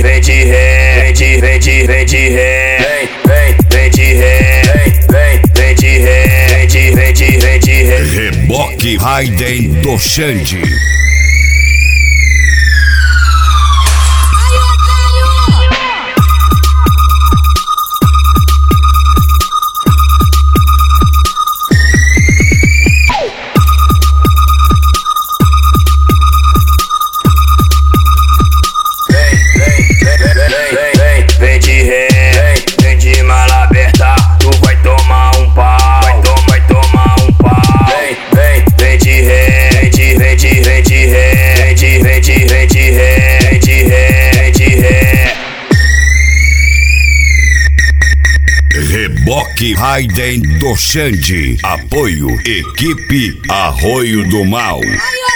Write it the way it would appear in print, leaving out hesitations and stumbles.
vem de ré, vem de ré, vem de ré, vem de ré, vem de ré. Reboque Raiden do Xande. Vem de ré, vem de mala aberta, tu vai tomar um pau, vai tomar um pau. Vem de ré, vem de ré, vem de ré, vem de ré. Reboque Raiden do Xande. Apoio Equipe Arroio do Mal.